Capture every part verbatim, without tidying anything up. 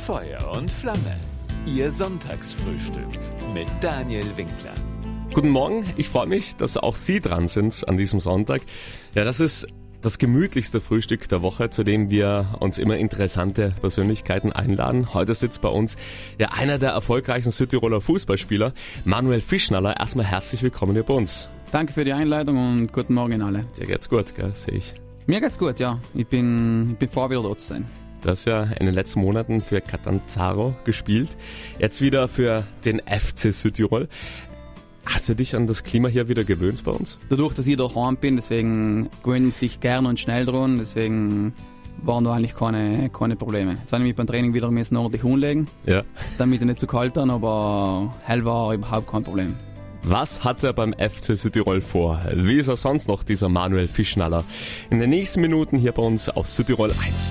Feuer und Flamme. Ihr Sonntagsfrühstück mit Daniel Winkler. Guten Morgen, ich freue mich, dass auch Sie dran sind an diesem Sonntag. Ja, das ist das gemütlichste Frühstück der Woche, zu dem wir uns immer interessante Persönlichkeiten einladen. Heute sitzt bei uns ja einer der erfolgreichsten Südtiroler Fußballspieler, Manuel Fischnaller. Erstmal herzlich willkommen hier bei uns. Danke für die Einladung und guten Morgen an alle. Dir geht's gut, gell, sehe ich. Mir geht's gut, ja. Ich bin, ich bin froh, wieder dort zu sein. Du hast ja in den letzten Monaten für Catanzaro gespielt, jetzt wieder für den F C Südtirol. Hast du dich an das Klima hier wieder gewöhnt bei uns? Dadurch, dass ich daheim bin, deswegen gewöhnt man sich gerne und schnell dran, deswegen waren da eigentlich keine, keine Probleme. Jetzt habe ich mich beim Training wieder ordentlich umlegen, ja. damit ich nicht zu kalt bin, aber hell war überhaupt kein Problem. Was hat er beim F C Südtirol vor? Wie ist er sonst noch, dieser Manuel Fischnaller? In den nächsten Minuten hier bei uns auf Südtirol eins.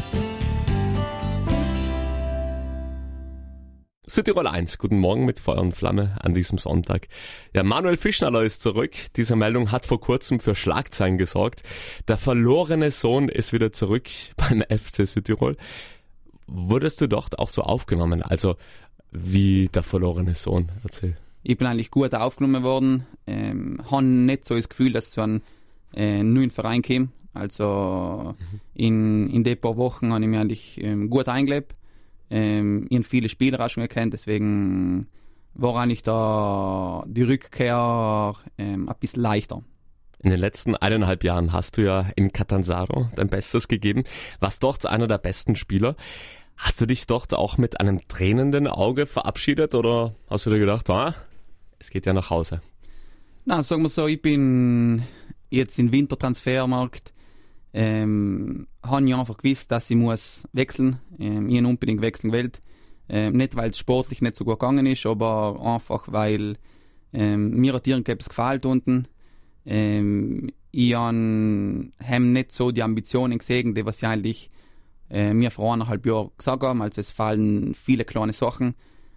Südtirol eins, guten Morgen mit Feuer und Flamme an diesem Sonntag. Ja, Manuel Fischnaller ist zurück. Diese Meldung hat vor kurzem für Schlagzeilen gesorgt. Der verlorene Sohn ist wieder zurück beim F C Südtirol. Wurdest du dort auch so aufgenommen? Also wie der verlorene Sohn? Erzähl. Ich bin eigentlich gut aufgenommen worden. Ähm, habe nicht so das Gefühl, dass es zu einem äh, neuen Verein kam. Also mhm. in, in den paar Wochen habe ich mich eigentlich ähm, gut eingelebt. Ähm, ich habe viele Spieler auch schon gekannt, deswegen war eigentlich da die Rückkehr ähm, ein bisschen leichter. In den letzten eineinhalb Jahren hast du ja in Catanzaro dein Bestes gegeben, warst dort einer der besten Spieler. Hast du dich dort auch mit einem tränenden Auge verabschiedet oder hast du dir gedacht, ah, es geht ja nach Hause? Na, sagen wir so, ich bin jetzt im Wintertransfermarkt. Ähm, habe ich einfach gewusst, dass ich muss wechseln. Ähm, ich habe unbedingt wechseln gewählt. Ähm, nicht, weil es sportlich nicht so gut gegangen ist, aber einfach, weil ähm, mir hat irgendetwas gefällt unten. Ähm, ich habe nicht so die Ambitionen gesehen, die was ich eigentlich äh, mir vor eineinhalb Jahren gesagt haben. Also es fallen viele kleine Sachen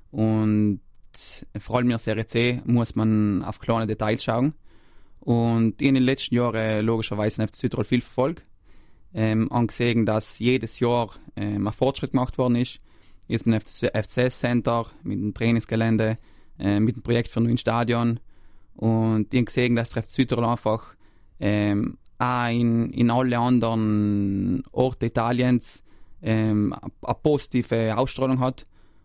und vor allem in der Serie C muss man auf kleine Details schauen. Und ich in den letzten Jahren logischerweise in F C Südtirol viel verfolgt. Ähm, angesehen, dass jedes Jahr ähm, ein Fortschritt gemacht worden ist. Jetzt mit dem F C S-Center, mit dem Trainingsgelände, äh, mit dem Projekt für ein neues Stadion. Und ich habe gesehen, dass der F C Südtirol einfach ähm, auch in, in alle anderen Orte Italiens ähm, eine positive Ausstrahlung hat.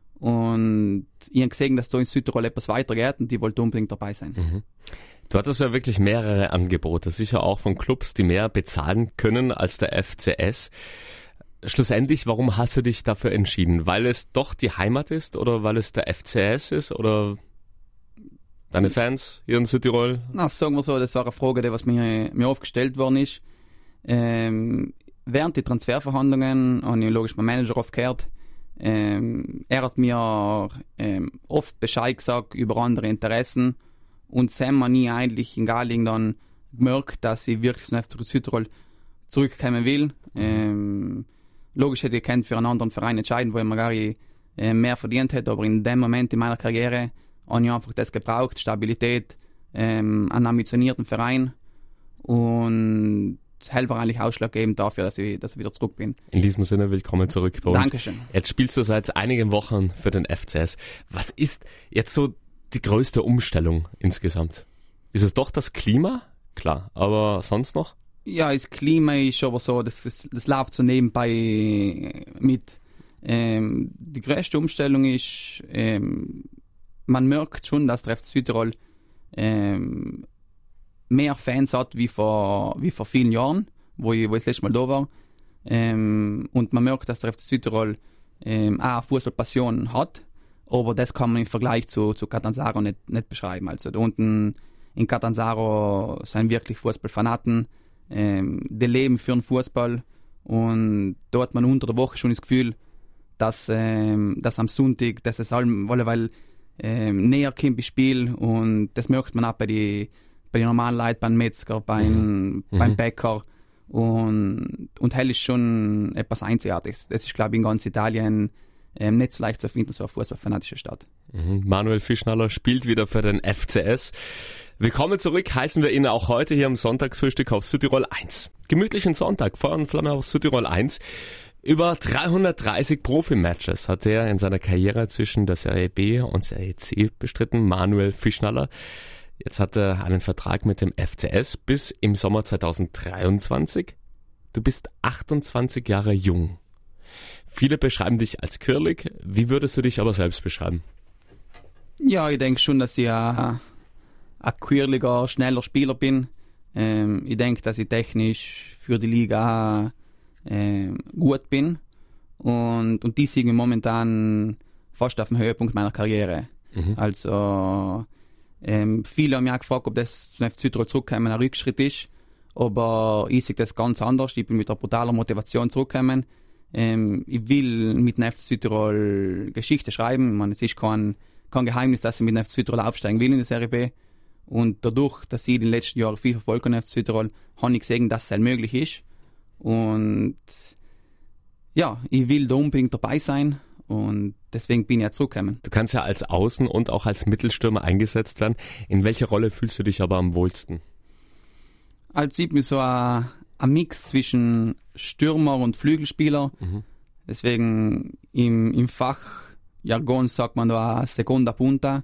Und ich habe gesehen, dass da in Südtirol etwas weitergeht und ich wollte unbedingt dabei sein. Mhm. Du hattest ja wirklich mehrere Angebote, sicher auch von Clubs, die mehr bezahlen können als der F C S. Schlussendlich, warum hast du dich dafür entschieden? Weil es doch die Heimat ist oder weil es der F C S ist oder deine Fans hier in Südtirol? Na, sagen wir so, das war eine Frage, die was mir, mir aufgestellt worden ist. Ähm, während die Transferverhandlungen habe ich logisch meinen Manager aufgehört. Ähm, er hat mir ähm, oft Bescheid gesagt über andere Interessen. Und Sam hat nie eigentlich in Galing dann gemerkt, dass ich wirklich nach Südtirol zurückkommen will. Ähm, logisch hätte ich gekannt für einen anderen Verein entscheiden, wo ich mir gar nicht äh, mehr verdient hätte, aber in dem Moment in meiner Karriere habe ich einfach das gebraucht, Stabilität, ähm, einen ambitionierten Verein und das war eigentlich ausschlaggebend dafür, dass ich, dass ich wieder zurück bin. In diesem Sinne, willkommen zurück bei uns. Dankeschön. Jetzt spielst du seit einigen Wochen für den F C S. Was ist jetzt so die größte Umstellung insgesamt? Ist es doch das Klima? Klar, aber sonst noch? Ja, das Klima ist aber so, das, das, das läuft so nebenbei mit. Ähm, die größte Umstellung ist, ähm, man merkt schon, dass der F C Südtirol ähm, mehr Fans hat wie vor, wie vor vielen Jahren, wo ich, wo ich das letzte Mal da war. Ähm, und man merkt, dass der F C Südtirol ähm, auch Fußballpassion hat. Aber das kann man im Vergleich zu, zu Catanzaro nicht, nicht beschreiben. Also da unten in Catanzaro sind wirklich Fußballfanaten, ähm, die leben für den Fußball und da hat man unter der Woche schon das Gefühl, dass, ähm, dass am Sonntag, dass es allem, weil ähm, näher kommt das Spiel und das merkt man auch bei den bei die normalen Leuten, beim Metzger, beim, mhm. beim Bäcker und, und hell ist schon etwas Einzigartiges. Das ist, glaube ich, in ganz Italien Ähm, nicht so leicht zu finden, so eine fußballfanatische Stadt. Mhm. Manuel Fischnaller spielt wieder für den F C S. Willkommen zurück, heißen wir Ihnen auch heute hier am Sonntagsfrühstück auf Südtirol eins. Gemütlichen Sonntag, Feuer und Flamme auf Südtirol eins. Über dreihundertdreißig Profimatches hat er in seiner Karriere zwischen der Serie B und Serie C bestritten, Manuel Fischnaller. Jetzt hat er einen Vertrag mit dem F C S bis im Sommer zweitausenddreiundzwanzig. Du bist achtundzwanzig Jahre jung. Viele beschreiben dich als quirlig. Wie würdest du dich aber selbst beschreiben? Ja, ich denke schon, dass ich ein, ein quirliger, schneller Spieler bin. Ähm, ich denke, dass ich technisch für die Liga ähm, gut bin. Und, und die sind momentan fast auf dem Höhepunkt meiner Karriere. Mhm. Also ähm, viele haben mich auch gefragt, ob das zum F C Südtirol zurückkommen ein Rückschritt ist. Aber ich sehe das ganz anders. Ich bin mit einer brutalen Motivation zurückgekommen. Ähm, ich will mit dem F C Südtirol Geschichte schreiben. Ich meine, es ist kein, kein Geheimnis, dass ich mit dem F C Südtirol aufsteigen will in der Serie B. Und dadurch, dass ich in den letzten Jahren viel verfolgt habe, F C Südtirol, habe ich gesehen, dass es halt möglich ist. Und ja, ich will da unbedingt dabei sein und deswegen bin ich ja zurückgekommen. Du kannst ja als Außen- und auch als Mittelstürmer eingesetzt werden. In welcher Rolle fühlst du dich aber am wohlsten? Also ich bin so ein, ein Mix zwischen Stürmer und Flügelspieler. Mhm. Deswegen im, im Fachjargon sagt man da Segunda Punta.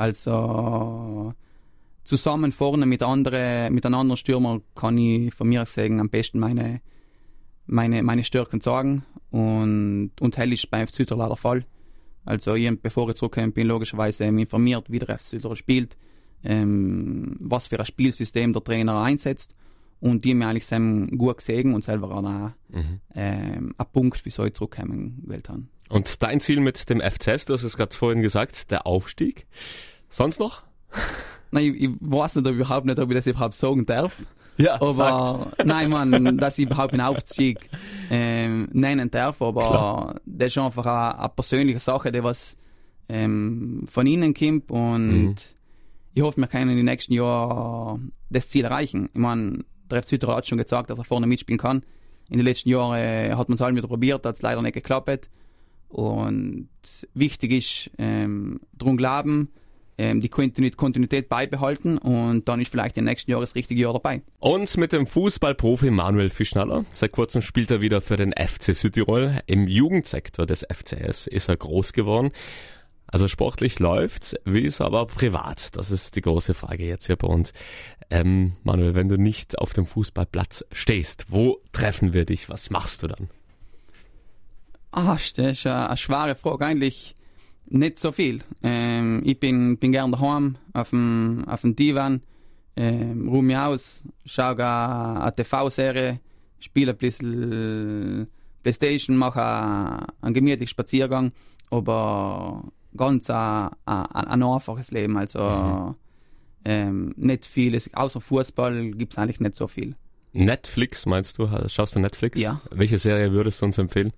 Also zusammen vorne mit, andere, mit einem anderen Stürmer kann ich von mir sagen am besten meine meine, meine Stärken sagen und, und hell ist beim F C Südtirol der Fall. Also ich, bevor ich zurückgekommen bin, logischerweise informiert, wie der F C Südtirol spielt, ähm, was für ein Spielsystem der Trainer einsetzt und die haben mir eigentlich sehr gut gesehen und selber auch ein, mhm. ähm, ein Punkt, wieso ich zurückkommen gewählt habe. Und dein Ziel mit dem F C S, du hast es gerade vorhin gesagt, der Aufstieg. Sonst noch? Nein, ich, ich weiß nicht, ob ich überhaupt nicht, ob ich das überhaupt sagen darf. Ja, aber sag. Nein, Mann, dass ich überhaupt einen Aufstieg ähm, nennen darf, aber Klar. das ist einfach eine, eine persönliche Sache, die was ähm, von innen kommt und mhm. ich hoffe, wir können in den nächsten Jahren das Ziel erreichen. Ich meine, der F C Südtirol hat schon gesagt, dass er vorne mitspielen kann. In den letzten Jahren hat man es halt wieder probiert, hat es leider nicht geklappt und wichtig ist, ähm, darum glauben, die Kontinuität beibehalten und dann ist vielleicht im nächsten Jahr das richtige Jahr dabei. Und mit dem Fußballprofi Manuel Fischnaller, seit kurzem spielt er wieder für den F C Südtirol. Im Jugendsektor des F C S ist er groß geworden. Also sportlich läuft's, wie ist aber privat? Das ist die große Frage jetzt hier bei uns. Ähm, Manuel, wenn du nicht auf dem Fußballplatz stehst, wo treffen wir dich? Was machst du dann? Ah, das ist eine schwere Frage. Eigentlich nicht so viel. Ähm, ich bin, bin gern daheim, auf dem, auf dem Divan, ähm, ruhe mich aus, schaue eine T V-Serie, spiele ein bisschen Playstation, mache einen gemütlichen Spaziergang, aber ganz ein, ein, ein einfaches Leben, also mhm. ähm, nicht viel, außer Fußball gibt es eigentlich nicht so viel. Netflix meinst du? Schaust du Netflix? Ja. Welche Serie würdest du uns empfehlen?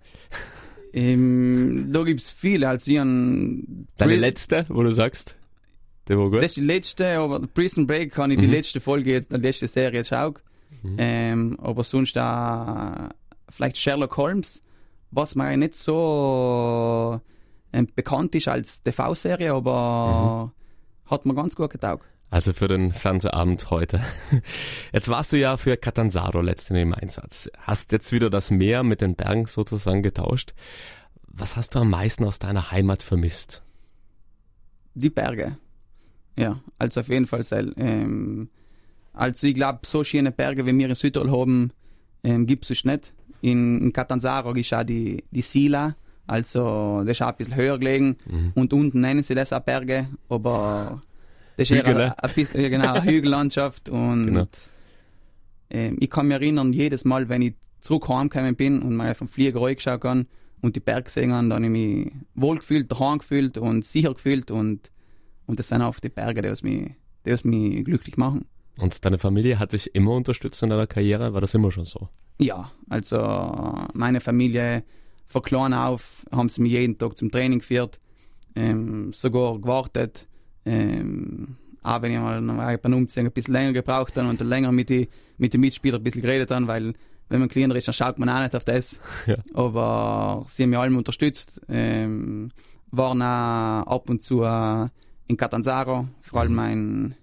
Ähm, da gibt's viele, also ich ein Deine letzte, wo du sagst, der war gut? Das ist die letzte, aber Prison Break kann ich mhm. die letzte Folge jetzt, die letzte Serie jetzt schauen. Mhm. Ähm, aber sonst auch vielleicht Sherlock Holmes, was mir nicht so ähm, bekannt ist als T V-Serie, aber mhm. hat mir ganz gut getaugt. Also für den Fernsehabend heute. Jetzt warst du ja für Catanzaro letztendlich im Einsatz. Hast jetzt wieder das Meer mit den Bergen sozusagen getauscht. Was hast du am meisten aus deiner Heimat vermisst? Die Berge. Ja, also auf jeden Fall. Ähm, also ich glaube, so schöne Berge, wie wir in Südtirol haben, ähm, gibt es nicht. In, in Catanzaro ist auch die, die Sila, also das ist auch ein bisschen höher gelegen. Mhm. Und unten nennen sie das auch Berge, aber das ist Hügel, eher ein bisschen, genau, eine Hügellandschaft und genau. ähm, ich kann mich erinnern, jedes Mal, wenn ich zurück heimgekommen bin und mal vom Flieger reingeschaut habe und die Berge gesehen habe, dann habe ich mich wohl gefühlt, daheim gefühlt und sicher gefühlt und, und das sind auch die Berge, die was mich, die was mich glücklich machen. Und deine Familie hat dich immer unterstützt in deiner Karriere? War das immer schon so? Ja, also meine Familie von klein auf haben sie mich jeden Tag zum Training geführt, ähm, sogar gewartet. Ähm, auch wenn ich mal beim Umziehen ein bisschen länger gebraucht habe und dann länger mit den mit die Mitspielern ein bisschen geredet habe, weil wenn man kleiner ist, dann schaut man auch nicht auf das. Ja. Aber sie haben mich alle unterstützt, ähm, waren auch ab und zu äh, in Catanzaro, vor allem mein,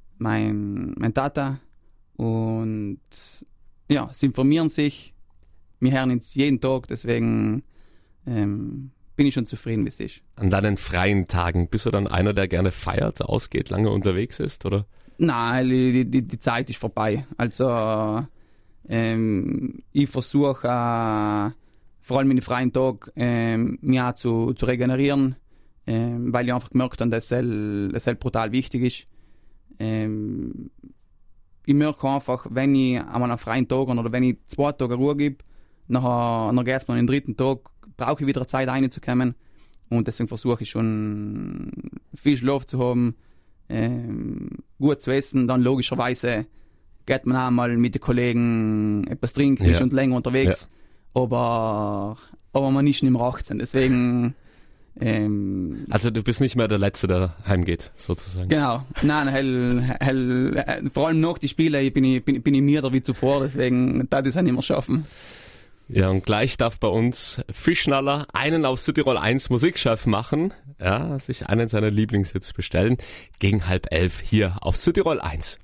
mein, mein Tata und ja, sie informieren sich wir hören uns jeden Tag, deswegen ähm, bin ich schon zufrieden, wie es ist. An deinen freien Tagen, bist du dann einer, der gerne feiert, ausgeht, lange unterwegs ist, oder? Nein, die, die, die Zeit ist vorbei. Also ähm, ich versuche äh, vor allem in den freien Tagen ähm, mich auch zu, zu regenerieren, ähm, weil ich einfach gemerkt habe, dass es, dass es brutal wichtig ist. Ähm, ich merke einfach, wenn ich an einem freien Tag oder wenn ich zwei Tage Ruhe gebe, nachher, nachher geht es mir an den dritten Tag, brauche ich wieder Zeit reinzukommen. Und deswegen versuche ich schon viel Schlaf zu haben, ähm, gut zu essen. Dann logischerweise geht man auch mal mit den Kollegen etwas trinken, ja. ist schon länger unterwegs. Ja. Aber, aber man ist nicht mehr achtzehn. Deswegen. Ähm, also du bist nicht mehr der Letzte, der heimgeht, sozusagen. Genau. Nein, hell, hell, vor allem nach den Spielen bin ich, bin, bin ich mir da wie zuvor. Deswegen darf ich es auch nicht mehr schaffen. Ja, und gleich darf bei uns Fischnaller einen auf Südtirol eins Musikchef machen, ja, sich einen seiner Lieblingshits bestellen, gegen halb elf hier auf Südtirol eins.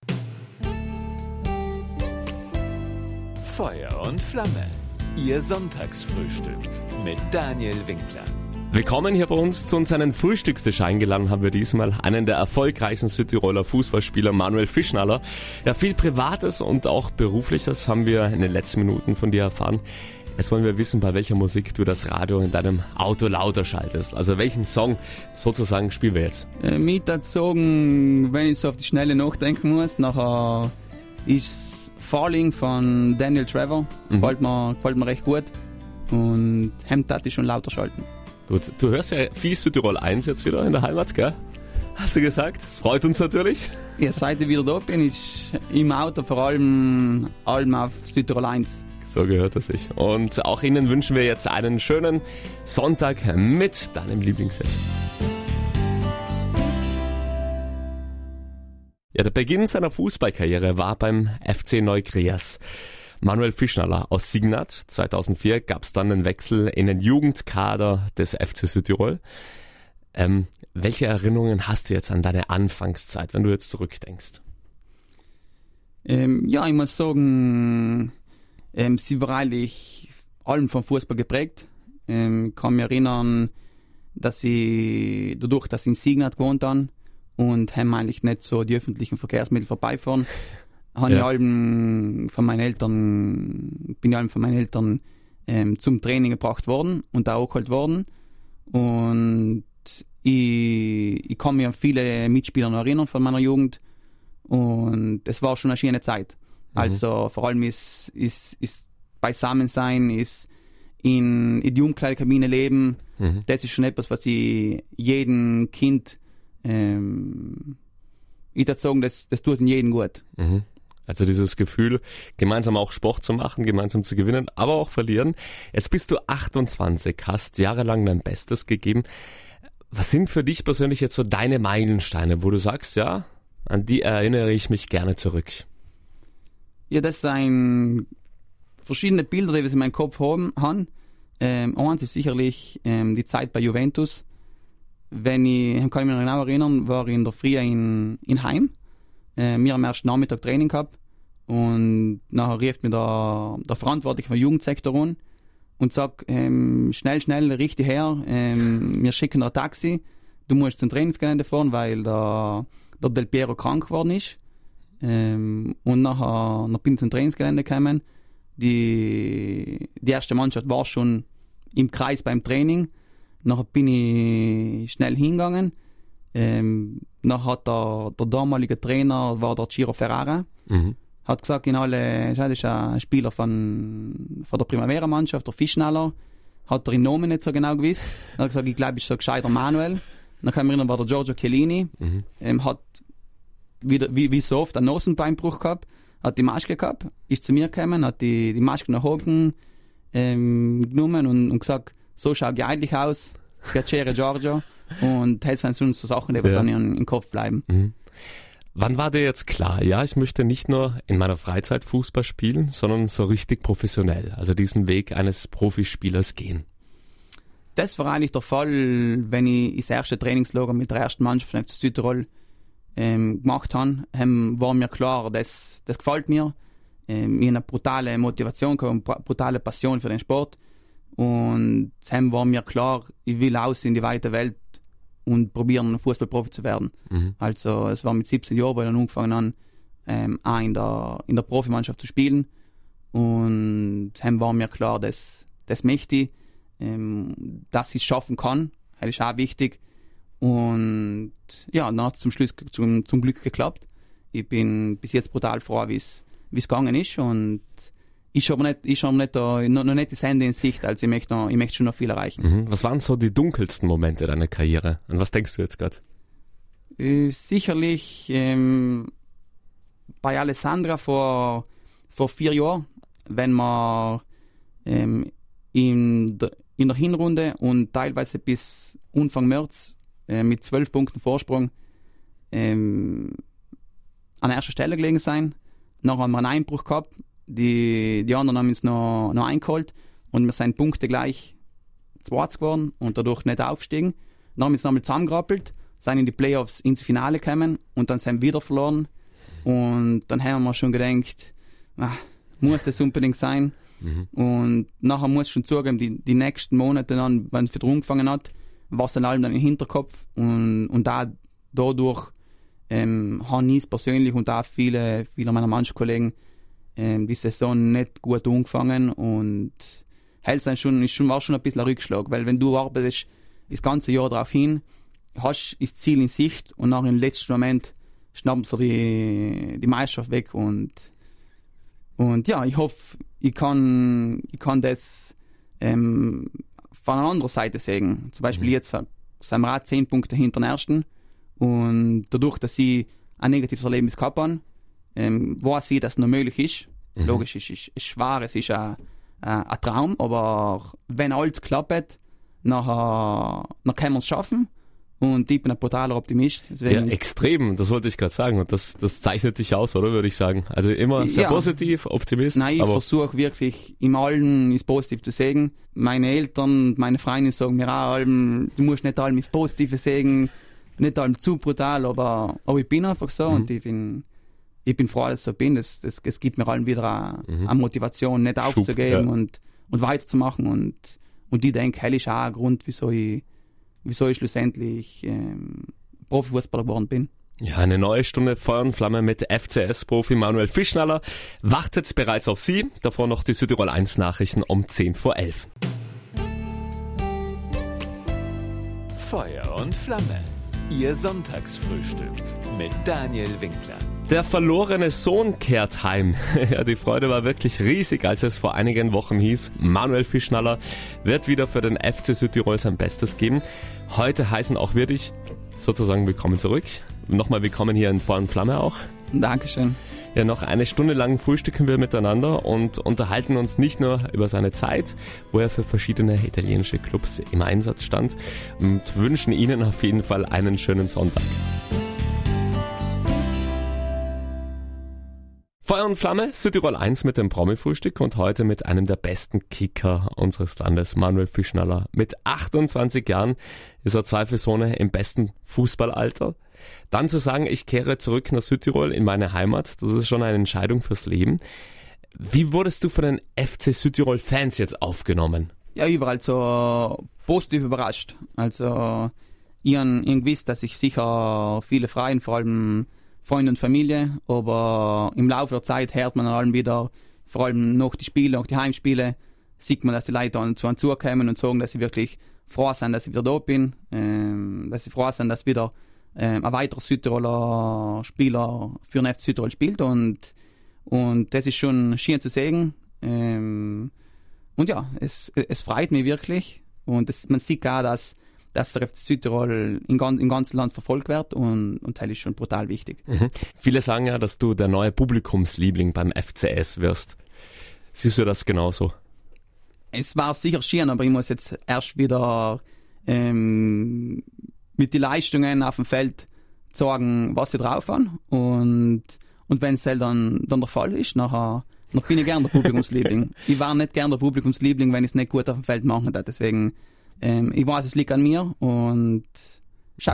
Feuer und Flamme, Ihr Sonntagsfrühstück mit Daniel Winkler. Willkommen hier bei uns zu uns einen Frühstückstisch eingeladen haben wir diesmal einen der erfolgreichsten Südtiroler Fußballspieler, Manuel Fischnaller. Ja, viel Privates und auch Berufliches haben wir in den letzten Minuten von dir erfahren. Jetzt wollen wir wissen, bei welcher Musik du das Radio in deinem Auto lauter schaltest. Also welchen Song sozusagen spielen wir jetzt? Äh, mit sagen, wenn ich so auf die Schnelle nachdenken muss, nachher ist Falling von Daniel Trevor. Mhm. Gefällt mir, gefällt mir recht gut. Und Hemd hat ich schon lauter schalten. Gut, du hörst ja viel Südtirol eins jetzt wieder in der Heimat, gell? Hast du gesagt? Das freut uns natürlich. Ja, seit ich wieder da bin, ist im Auto vor allem allem auf Südtirol eins. So gehört es sich. Und auch Ihnen wünschen wir jetzt einen schönen Sonntag mit deinem Lieblingshit. Ja, der Beginn seiner Fußballkarriere war beim F C Neugriers. Manuel Fischnaller aus Signat. zweitausendvier gab es dann einen Wechsel in den Jugendkader des F C Südtirol. Ähm, welche Erinnerungen hast du jetzt an deine Anfangszeit, wenn du jetzt zurückdenkst? Ähm, ja, ich muss sagen, ähm, sie war eigentlich allem vom Fußball geprägt. Ähm, ich kann mich erinnern, dass sie, dadurch, dass sie in Signat gewohnt haben und haben eigentlich nicht so die öffentlichen Verkehrsmittel vorbeifahren, habe ja. ich allem von meinen Eltern, bin ich allem von meinen Eltern ähm, zum Training gebracht worden und auch geholt worden. Und ich, ich kann mich an viele Mitspieler noch erinnern von meiner Jugend. Und es war schon eine schöne Zeit. Mhm. Also vor allem ist, ist, ist Beisammensein, ist in, in die Umkleidekabine leben. Mhm. Das ist schon etwas, was ich jedem Kind, ähm, ich würde sagen, das, das tut in jedem gut. Mhm. Also dieses Gefühl, gemeinsam auch Sport zu machen, gemeinsam zu gewinnen, aber auch verlieren. Jetzt bist du achtundzwanzig, hast jahrelang dein Bestes gegeben. Was sind für dich persönlich jetzt so deine Meilensteine, wo du sagst, ja, an die erinnere ich mich gerne zurück? Ja, das sind verschiedene Bilder, die ich in meinem Kopf haben. Ähm, eins ist sicherlich ähm, die Zeit bei Juventus. Wenn ich, kann ich mich noch genau erinnern, war ich in der Früh in, in Heim. Äh, wir haben am ersten Nachmittag Training gehabt und nachher rief mir der, der Verantwortliche vom Jugendsektor an und sagt, ähm, schnell, schnell, richtig her, ähm, wir schicken ein Taxi, du musst zum Trainingsgelände fahren, weil der, der Del Piero krank geworden ist. Ähm, und nachher, nachher bin ich zum Trainingsgelände gekommen. Die, die erste Mannschaft war schon im Kreis beim Training. Nachher bin ich schnell hingegangen. Ähm, Nachher hat der, der damalige Trainer, war der Ciro Ferrara, mhm. hat gesagt, in alle, das ist ein Spieler von, von der Primavera-Mannschaft, der Fischnaller, hat er den Namen nicht so genau gewusst. Er hat gesagt, ich glaube, ich so gescheiter Manuel. Dann kann ich mich erinnern, war der Giorgio Chiellini, mhm. ähm, hat wieder, wie, wie so oft einen Nasenbeinbruch gehabt, hat die Maske gehabt, ist zu mir gekommen, hat die, die Maske nach oben ähm, genommen und, und gesagt, so schaut ihr eigentlich aus, Piacere Giorgio. Und das sind so Sachen, die ja. dann in, im Kopf bleiben. Mhm. Wann war dir jetzt klar, ja, ich möchte nicht nur in meiner Freizeit Fußball spielen, sondern so richtig professionell, also diesen Weg eines Profispielers gehen? Das war eigentlich der Fall, wenn ich das erste Trainingslager mit der ersten Mannschaft von F C Südtirol ähm, gemacht habe, ähm, war mir klar, das, das gefällt mir. ähm, ich habe eine brutale Motivation gehabt, eine brutale Passion für den Sport. Und dann war mir klar, ich will aus in die weite Welt und probieren, Fußballprofi zu werden. Mhm. Also es war mit siebzehn Jahren, wo ich dann angefangen an ähm, auch in der, in der Profimannschaft zu spielen. Und dann war mir klar, dass das möchte ich, ähm, dass ich es schaffen kann. Das ist auch wichtig. Und ja, dann hat es zum Schluss zum, zum Glück geklappt. Ich bin bis jetzt brutal froh, wie es gegangen ist. Und ich habe nicht, ich hab nicht da, noch, noch nicht das Ende in Sicht. Also ich möchte, noch, ich möchte schon noch viel erreichen. Mhm. Was waren so die dunkelsten Momente deiner Karriere? An was denkst du jetzt gerade? Äh, sicherlich ähm, bei Alessandra vor, vor vier Jahren, wenn man ähm, in, der, in der Hinrunde und teilweise bis Anfang März äh, mit zwölf Punkten Vorsprung ähm, an erster Stelle gelegen sein. Nachher haben wir einen Einbruch gehabt. Die, die anderen haben uns noch, noch eingeholt und wir sind Punkte gleich zweites geworden und dadurch nicht aufgestiegen. Dann haben wir uns nochmal zusammengerappelt, sind in die Playoffs ins Finale gekommen und dann sind wir wieder verloren. Und dann haben wir schon gedacht, ach, muss das unbedingt sein. Mhm. Und nachher muss ich schon zugeben, die, die nächsten Monate dann, wenn es wieder angefangen hat, war es dann allem dann im Hinterkopf und, und da, dadurch ähm, haben ich persönlich und auch viele, viele meiner Mannschaftskollegen ähm, die Saison nicht gut angefangen und das ist schon, ist schon, war schon ein bisschen ein Rückschlag, weil wenn du arbeitest das ganze Jahr darauf hin, hast das Ziel in Sicht und nachher im letzten Moment schnappen sie die, die Meisterschaft weg und, und ja, ich hoffe, ich kann, ich kann das ähm, von einer anderen Seite sehen. Zum Beispiel mhm. jetzt sind wir auch zehn Punkte hinter den Ersten und dadurch, dass ich ein negatives Erlebnis gehabt habe, ähm, weiß ich, dass es noch möglich ist. Mhm. Logisch, es ist, ist schwer, es ist ein, ein, ein Traum, aber wenn alles klappt, nachher, dann können wir es schaffen. Und ich bin ein brutaler Optimist. Deswegen ja, extrem, das wollte ich gerade sagen. Und das, das zeichnet dich aus, oder, würde ich sagen. Also immer sehr ja. positiv, Optimist. Nein, ich versuche wirklich in allem das Positive zu sehen. Meine Eltern, meine Freunde sagen mir auch, allem, du musst nicht allem das Positive sehen, nicht allem zu brutal, aber, aber ich bin einfach so mhm. und ich bin, ich bin froh, dass ich so bin. Das, das, das gibt mir allem wieder eine, mhm. eine Motivation, nicht Schub, aufzugeben ja. und, und weiterzumachen. Und, und ich denke, das ist auch ein Grund, wieso ich wieso ich schlussendlich ähm, Profifußballer geworden bin. Ja, eine neue Stunde Feuer und Flamme mit F C S-Profi Manuel Fischnaller wartet bereits auf Sie. Davor noch die Südtirol eins Nachrichten um zehn vor elf. Feuer und Flamme, Ihr Sonntagsfrühstück mit Daniel Winkler. Der verlorene Sohn kehrt heim. Ja, die Freude war wirklich riesig, als es vor einigen Wochen hieß, Manuel Fischnaller wird wieder für den F C Südtirol sein Bestes geben. Heute heißen auch wir dich sozusagen willkommen zurück. Nochmal willkommen hier in Feuer und Flamme auch. Dankeschön. Ja, noch eine Stunde lang frühstücken wir miteinander und unterhalten uns nicht nur über seine Zeit, wo er für verschiedene italienische Clubs im Einsatz stand, und wünschen Ihnen auf jeden Fall einen schönen Sonntag. Feuer und Flamme, Südtirol eins mit dem Promi-Frühstück und heute mit einem der besten Kicker unseres Landes, Manuel Fischnaller. Mit achtundzwanzig Jahren ist er zweifelsohne im besten Fußballalter. Dann zu sagen, ich kehre zurück nach Südtirol in meine Heimat, das ist schon eine Entscheidung fürs Leben. Wie wurdest du von den F C Südtirol-Fans jetzt aufgenommen? Ja, ich war also positiv überrascht. Also ich habe gewusst, dass ich sicher viele freuen, vor allem Freunde und Familie, aber im Laufe der Zeit hört man dann wieder, vor allem nach die Spiele, nach die Heimspiele, sieht man, dass die Leute dann zu uns zukommen und sagen, dass sie wirklich froh sind, dass ich wieder da bin, ähm, dass sie froh sind, dass wieder ähm, ein weiterer Südtiroler Spieler für den F C Südtirol spielt und, und das ist schon schön zu sehen. Ähm, und ja, es, es freut mich wirklich und das, man sieht auch, dass dass der F C Südtirol im ganzen Land verfolgt wird und, und das ist schon brutal wichtig. Mhm. Viele sagen ja, dass du der neue Publikumsliebling beim F C S wirst. Siehst du das genauso? Es war sicher schön, aber ich muss jetzt erst wieder ähm, mit den Leistungen auf dem Feld sagen, was sie drauf haben und, und wenn es dann, dann der Fall ist, nachher noch bin ich gern der Publikumsliebling. Ich war nicht gern der Publikumsliebling, wenn ich es nicht gut auf dem Feld machen würde, deswegen Ähm, ich weiß, es liegt an mir und schauen wir mal.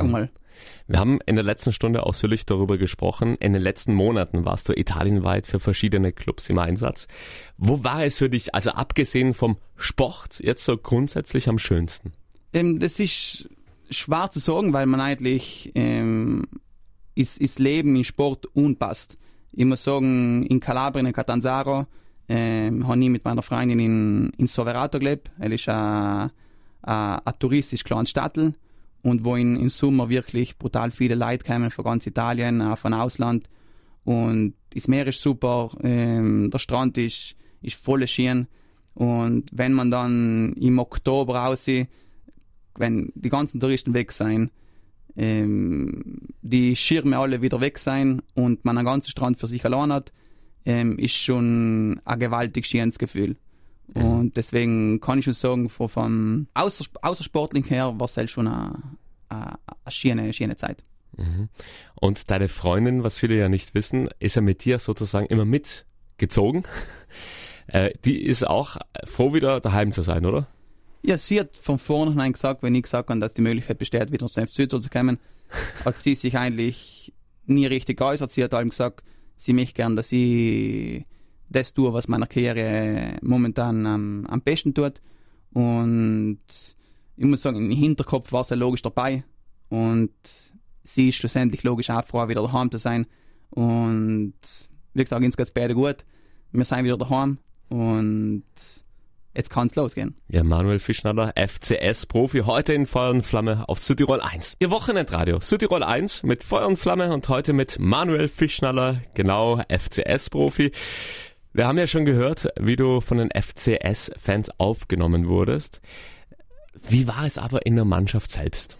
Wir haben in der letzten Stunde ausführlich darüber gesprochen. In den letzten Monaten warst du italienweit für verschiedene Clubs im Einsatz. Wo war es für dich, also abgesehen vom Sport, jetzt so grundsätzlich am schönsten? Ähm, das ist schwer zu sagen, weil man eigentlich ähm, ist, ist Leben in Sport unpasst. Ich muss sagen, in Kalabrien, in Catanzaro, ähm, habe ich mit meiner Freundin in, in Soverato gelebt. Er ist ein, ein, ein touristisch kleines Stadtl. Und wo in, im Sommer wirklich brutal viele Leute kommen von ganz Italien, auch von Ausland. Und das Meer ist super, ähm, der Strand ist, ist voll schön. Und wenn man dann im Oktober raussieht, wenn die ganzen Touristen weg sein, ähm, die Schirme alle wieder weg sein und man einen ganzen Strand für sich allein hat, ähm, ist schon ein gewaltig schönes Gefühl. Und deswegen kann ich schon sagen, von, von außer, außersportlich her war es halt schon eine, eine, eine schöne, schöne Zeit. Mhm. Und deine Freundin, was viele ja nicht wissen, ist ja mit dir sozusagen immer mitgezogen. äh, die ist auch froh, wieder daheim zu sein, oder? Ja, sie hat von vornherein gesagt, wenn ich gesagt habe, dass die Möglichkeit besteht, wieder zum F C Südtirol zu kommen, hat sie sich eigentlich nie richtig geäußert. Sie hat allem gesagt, sie möchte gern, dass ich das tue, was meiner Karriere momentan am, am besten tut. Und ich muss sagen, im Hinterkopf war sie logisch dabei. Und sie ist schlussendlich logisch auch froh, wieder daheim zu sein. Und wie gesagt, uns geht's beide gut. Wir sind wieder daheim und jetzt kann es losgehen. Ja, Manuel Fischnaller, F C S-Profi, heute in Feuer und Flamme auf Südtirol eins. Ihr Wochenendradio, Südtirol eins mit Feuer und Flamme und heute mit Manuel Fischnaller, genau, F C S-Profi. Wir haben ja schon gehört, wie du von den F C S-Fans aufgenommen wurdest. Wie war es aber in der Mannschaft selbst?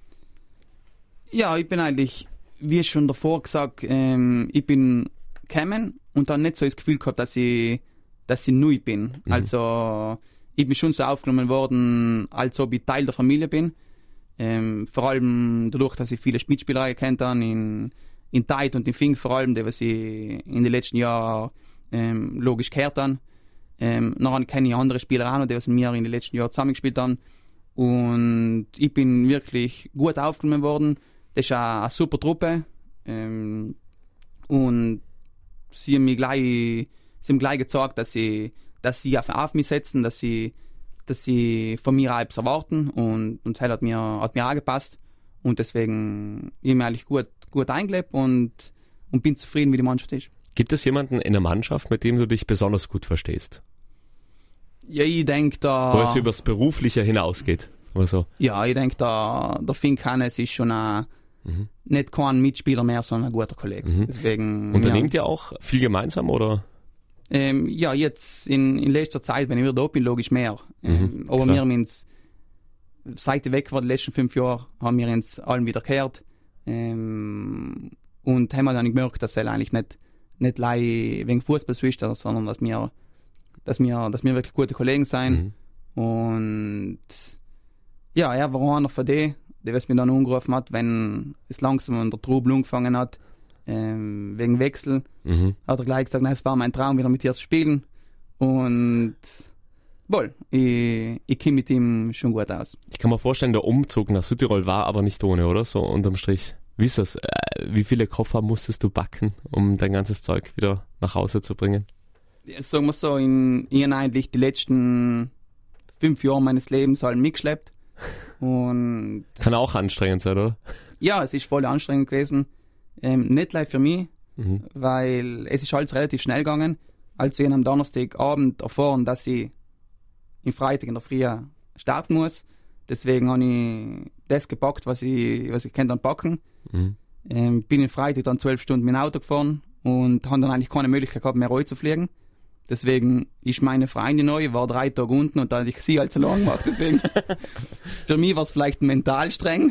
Ja, ich bin eigentlich, wie schon davor gesagt, ähm, ich bin gekommen und dann nicht so das Gefühl gehabt, dass ich, dass ich neu bin. Mhm. Also ich bin schon so aufgenommen worden, als ob ich Teil der Familie bin. Ähm, vor allem dadurch, dass ich viele Mitspieler gekannt habe, in, in Teit und in Fink vor allem, die was ich in den letzten Jahren Ähm, logisch gehört haben. Ähm, nachher kenne ich andere Spieler auch noch, die mit mir in den letzten Jahren zusammengespielt haben. Und ich bin wirklich gut aufgenommen worden. Das ist eine, eine super Truppe. Ähm, und sie haben mir gleich, sie haben gleich gezeigt, dass sie, dass sie auf, auf mich setzen, dass sie, dass sie von mir auch etwas erwarten. Und, und das hat mir, hat mir auch gepasst. Und deswegen ich habe mich eigentlich gut, gut eingelebt und, und bin zufrieden, wie die Mannschaft ist. Gibt es jemanden in der Mannschaft, mit dem du dich besonders gut verstehst? Ja, ich denke da... Wo es übers Berufliche hinausgeht, oder so? Ja, ich denke da, der Fink Hannes ist schon ein, mhm. nicht kein Mitspieler mehr, sondern ein guter Kollege. Mhm. Deswegen, Unternehmt ja. ihr auch viel gemeinsam, oder? Ähm, ja, jetzt in, in letzter Zeit, wenn ich wieder da bin, logisch mehr. Mhm, ähm, aber klar. wir haben uns, seit ich weg war, die letzten fünf Jahre, haben wir uns allen wieder gehört. Ähm, und haben dann gemerkt, dass er eigentlich nicht nicht lei wegen Fußball so ist, sondern dass wir, dass wir, dass wir wirklich gute Kollegen sind. Mhm. Und ja, er war einer von denen, der was mich dann angerufen hat, wenn es langsam an der Trubel angefangen hat, ähm, wegen Wechsel, mhm. hat er gleich gesagt, nein, es war mein Traum, wieder mit dir zu spielen. Und wohl, ich, ich komme mit ihm schon gut aus. Ich kann mir vorstellen, der Umzug nach Südtirol war aber nicht ohne, oder? So unterm Strich. Wie ist das? Wie viele Koffer musstest du backen, um dein ganzes Zeug wieder nach Hause zu bringen? Ja, sagen wir so, in, ich habe eigentlich die letzten fünf Jahre meines Lebens halt mitgeschleppt. Und kann auch anstrengend sein, oder? Ja, es ist voll anstrengend gewesen. Ähm, nicht live für mich, mhm. weil es ist alles relativ schnell gegangen. Als ich am Donnerstagabend erfahren, dass ich am Freitag in der Früh starten muss. Deswegen habe ich das gepackt, was ich, was ich kann dann packen. Mhm. Ähm, bin am Freitag dann zwölf Stunden mit dem Auto gefahren und habe dann eigentlich keine Möglichkeit gehabt, mehr Reut zu fliegen. Deswegen ist meine Freundin neu, war drei Tage unten und da habe ich sie halt so lang gemacht. Deswegen, für mich war es vielleicht mental streng,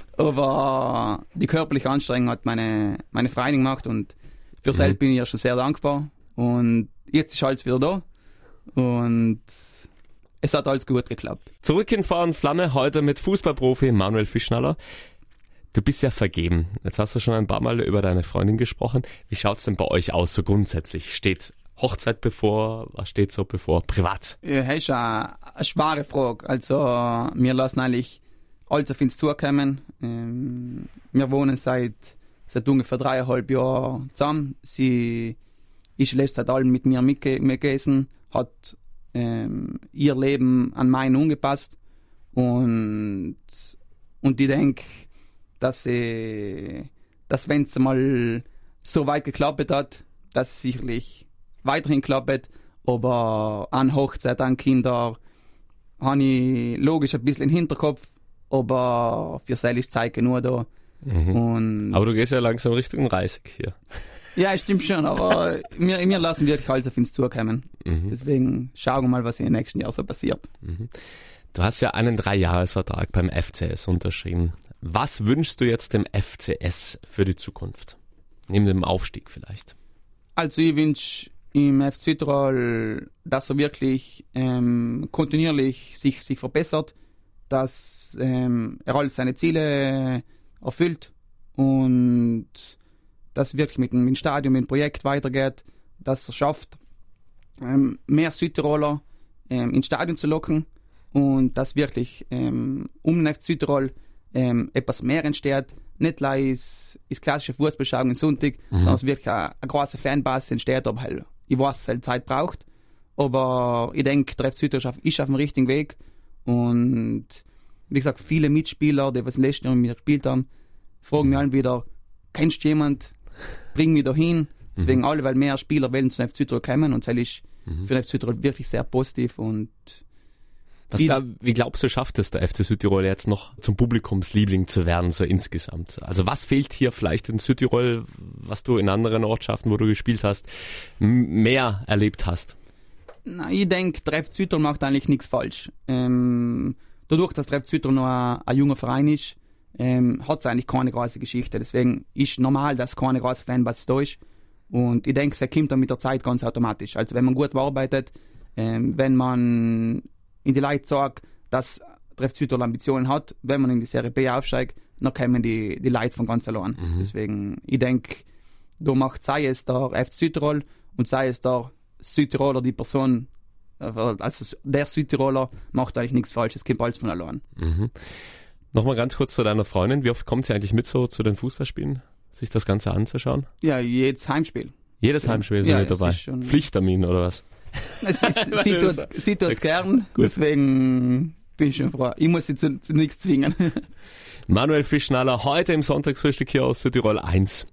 aber die körperliche Anstrengung hat meine, meine Freundin gemacht und für mhm. selbst bin ich ihr schon sehr dankbar. Und jetzt ist alles wieder da und es hat alles gut geklappt. Zurück in Feuer und Flamme, heute mit Fußballprofi Manuel Fischnaller. Du bist ja vergeben. Jetzt hast du schon ein paar Mal über deine Freundin gesprochen. Wie schaut's denn bei euch aus, so grundsätzlich? Steht Hochzeit bevor? Was steht so bevor? Privat? Ja, das ist eine, eine schwere Frage. Also, wir lassen eigentlich alles auf uns zukommen. Ähm, wir wohnen seit, seit ungefähr dreieinhalb Jahren zusammen. Sie ist letztes seit allem mit mir mitge- mitgegessen, hat ähm, ihr Leben an mein angepasst. Und, und ich denke, dass, äh, dass wenn es mal so weit geklappt hat, dass es sicherlich weiterhin klappt. Aber an Hochzeit, an Kinder, habe ich logisch ein bisschen im Hinterkopf, aber für sie ist Zeit genug da. Mhm. Und Aber du gehst ja langsam Richtung dreißig hier. ja, stimmt schon, aber wir, wir lassen wirklich alles auf uns zukommen. Mhm. Deswegen schauen wir mal, was im nächsten Jahr so passiert. Mhm. Du hast ja einen Dreijahresvertrag beim F C S unterschrieben. Was wünschst du jetzt dem F C S für die Zukunft? Neben dem Aufstieg vielleicht. Also ich wünsche im F C Südtirol, dass er wirklich ähm, kontinuierlich sich, sich verbessert, dass ähm, er all seine Ziele erfüllt und dass wirklich mit dem, mit dem Stadion, mit dem Projekt weitergeht, dass er schafft, ähm, mehr Südtiroler ähm, ins Stadion zu locken und dass wirklich ähm, um den F C Südtirol ähm, etwas mehr entsteht. Nicht gleich ist, ist klassische Fußballschauen am Sonntag, mhm. sondern es wirklich eine, eine große Fanbasis entsteht, aber halt, ich weiß, dass es halt Zeit braucht. Aber ich denke, der F C Südtirol ist auf dem richtigen Weg. Und wie gesagt, viele Mitspieler, die was im letzten Jahr mit mir gespielt haben, fragen mich alle wieder, kennst du jemanden? Bring mich da hin. Deswegen mhm. alle, weil mehr Spieler wollen zum F C Südtirol kommen und das ist mhm. für den F C Südtirol wirklich sehr positiv. Und Was da, wie glaubst du, schafft es der F C Südtirol jetzt noch zum Publikumsliebling zu werden, so insgesamt? Also was fehlt hier vielleicht in Südtirol, was du in anderen Ortschaften, wo du gespielt hast, mehr erlebt hast? Na, ich denke, der F C Südtirol macht eigentlich nichts falsch. Ähm, dadurch, dass der F C Südtirol noch ein, ein junger Verein ist, ähm, hat es eigentlich keine große Geschichte. Deswegen ist normal, dass keine große Fanbasis da ist. Und ich denke, es kommt dann mit der Zeit ganz automatisch. Also wenn man gut arbeitet, ähm, wenn man in die Leute sagt, dass der F C Südtirol Ambitionen hat, wenn man in die Serie B aufsteigt, dann kommen die, die Leute von ganz allein. Mhm. Deswegen, ich denke, da macht sei es der F C Südtirol und sei es der Südtiroler, die Person, also der Südtiroler macht eigentlich nichts falsch, es kommt alles von allein. Mhm. Nochmal ganz kurz zu deiner Freundin, wie oft kommt sie eigentlich mit so zu den Fußballspielen, sich das Ganze anzuschauen? Ja, jedes Heimspiel. Jedes Heimspiel ist sie ja, mit dabei? Pflichttermin oder was? Es ist, sie tut sie tut's gern, gut. Deswegen bin ich schon froh. Ich muss sie zu, zu nichts zwingen. Manuel Fischnaller, heute im Sonntagsfrühstück hier aus Südtirol eins.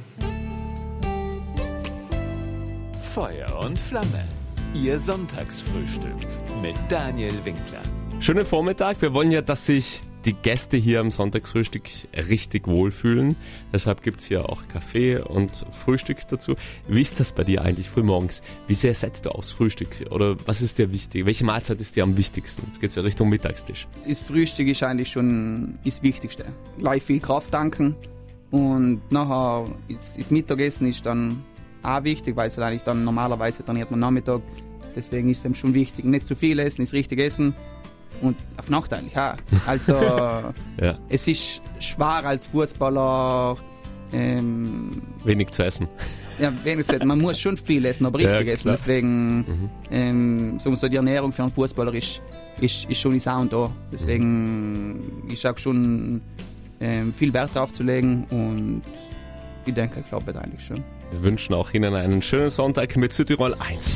Feuer und Flamme, Ihr Sonntagsfrühstück mit Daniel Winkler. Schönen Vormittag. Wir wollen ja, dass sich die Gäste hier am Sonntagsfrühstück richtig wohlfühlen. Deshalb gibt es hier auch Kaffee und Frühstück dazu. Wie ist das bei dir eigentlich frühmorgens? Wie sehr setzt du aufs Frühstück? Oder was ist dir wichtig? Welche Mahlzeit ist dir am wichtigsten? Jetzt geht es ja Richtung Mittagstisch. Das Frühstück ist eigentlich schon das Wichtigste. Gleich viel Kraft tanken und nachher ist das Mittagessen ist dann auch wichtig, weil es eigentlich dann normalerweise trainiert man Nachmittag. Deswegen ist es schon wichtig, nicht zu viel essen, das richtig essen. Und auf Nacht eigentlich auch. Also ja. Es ist schwer als Fußballer ähm, wenig zu essen. Ja, wenig zu essen. Man muss schon viel essen, aber richtig ja, essen. Deswegen mhm. ähm, so, so die Ernährung für einen Fußballer ist, ist, ist schon die Sound da. Deswegen mhm. ich sage schon ähm, viel Wert drauf zu legen und ich denke, ich glaube eigentlich schon. Wir wünschen auch Ihnen einen schönen Sonntag mit Südtirol eins.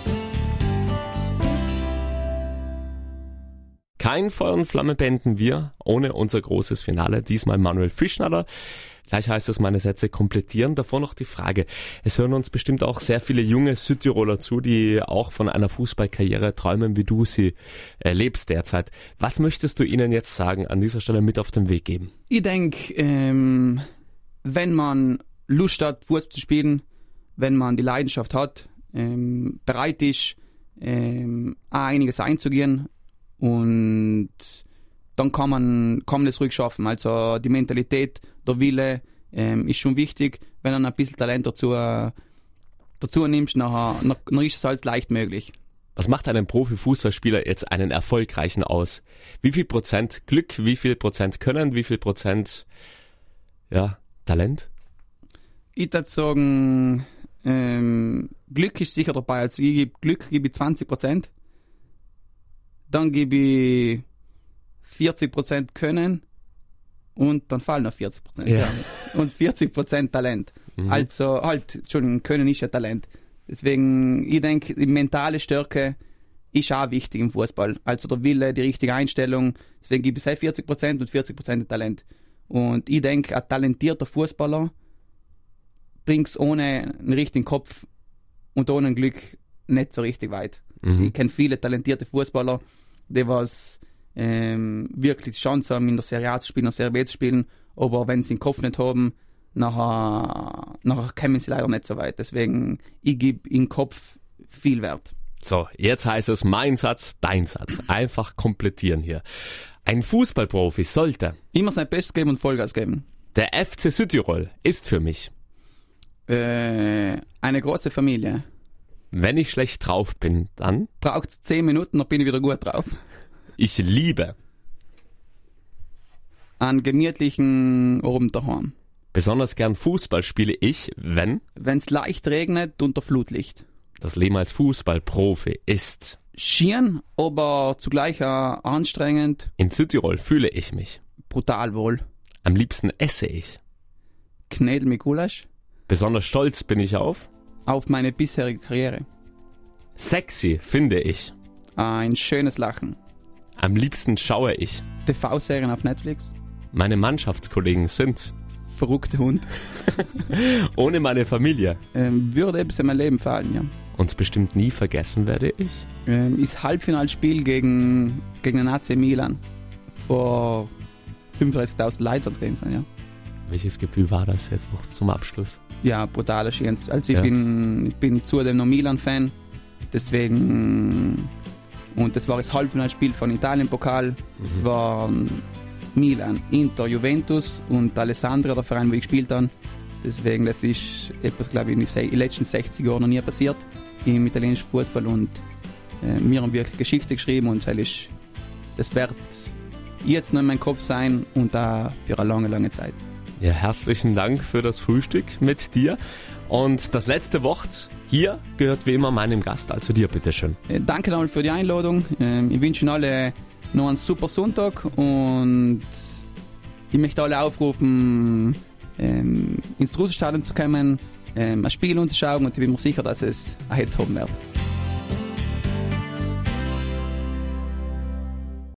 Kein Feuer und Flamme beenden wir ohne unser großes Finale. Diesmal Manuel Fischnaller. Gleich heißt es, meine Sätze komplettieren. Davor noch die Frage. Es hören uns bestimmt auch sehr viele junge Südtiroler zu, die auch von einer Fußballkarriere träumen, wie du sie erlebst derzeit. Was möchtest du ihnen jetzt sagen, an dieser Stelle mit auf den Weg geben? Ich denke, ähm, wenn man Lust hat, Fußball zu spielen, wenn man die Leidenschaft hat, ähm, bereit ist, ähm, auch einiges einzugehen, und dann kann man, kann man das ruhig schaffen. Also die Mentalität, der Wille ähm, ist schon wichtig. Wenn du ein bisschen Talent dazu, äh, dazu nimmst, nachher, dann ist es alles leicht möglich. Was macht einen Profifußballspieler jetzt einen erfolgreichen aus? Wie viel Prozent Glück, wie viel Prozent Können, wie viel Prozent ja, Talent? Ich würde sagen, ähm, Glück ist sicher dabei. Also ich gebe Glück gebe ich zwanzig Prozent. Dann gebe ich vierzig Prozent Können und dann fallen noch vierzig Prozent. Ja. Ja. Und vierzig Prozent Talent. Mhm. Also halt, Entschuldigung, Können ist ja Talent. Deswegen, ich denke, die mentale Stärke ist auch wichtig im Fußball. Also der Wille, die richtige Einstellung. Deswegen gibt es vierzig Prozent und vierzig Prozent Talent. Und ich denke, ein talentierter Fußballer bringt es ohne einen richtigen Kopf und ohne ein Glück nicht so richtig weit. Mhm. Ich kenne viele talentierte Fußballer, die was ähm, wirklich die Chance haben, in der Serie A zu spielen, in der Serie B zu spielen, aber wenn sie den Kopf nicht haben, nachher, nachher kommen sie leider nicht so weit. Deswegen, ich gebe im Kopf viel Wert. So, jetzt heißt es mein Satz, dein Satz. Einfach komplettieren hier. Ein Fußballprofi sollte. Immer sein Bestes geben und Vollgas geben. Der F C Südtirol ist für mich. Äh, eine große Familie. Wenn ich schlecht drauf bin, dann. Braucht es zehn Minuten, dann bin ich wieder gut drauf. Ich liebe. Einen gemütlichen Abend daheim. Besonders gern Fußball spiele ich, wenn Wenn es leicht regnet, unter Flutlicht. das Leben als Fußballprofi ist. Schieren, aber zugleich auch anstrengend, In Südtirol fühle ich mich. brutal wohl. Am liebsten esse ich. Knädel mit Gulasch. Besonders stolz bin ich auf. Auf meine bisherige Karriere. Sexy finde ich. Ein schönes Lachen. Am liebsten schaue ich. T V-Serien auf Netflix. Meine Mannschaftskollegen sind. Verrückter Hund. Ohne meine Familie. Ähm, würde etwas in mein Leben fallen, ja. Uns bestimmt nie vergessen werde ich. Ähm, ist Halbfinalspiel gegen, gegen den A C Milan. Vor fünfunddreißigtausend Leuten sonst gewesen sein, ja. Welches Gefühl war das jetzt noch zum Abschluss? Ja, brutaler Schiens. Also ich, Ja. bin, ich bin zudem noch Milan-Fan. Deswegen, und das war das Halbfinalspiel von Italien-Pokal, Mhm. waren Milan, Inter, Juventus und Alessandria, der Verein, wo ich gespielt habe. Deswegen, das ist etwas, glaube ich, in den se- in den letzten sechzig Jahren noch nie passiert im italienischen Fußball und äh, wir haben wirklich Geschichte geschrieben und das, ist, das wird jetzt noch in meinem Kopf sein und auch für eine lange, lange Zeit. Ja, herzlichen Dank für das Frühstück mit dir. Und das letzte Wort hier gehört wie immer meinem Gast, also dir bitteschön. Äh, danke nochmal für die Einladung. Ähm, ich wünsche Ihnen alle noch einen super Sonntag und ich möchte alle aufrufen, ähm, ins Rusenstadion zu kommen, ähm, ein Spiel anzuschauen und ich bin mir sicher, dass es ein Hit haben wird.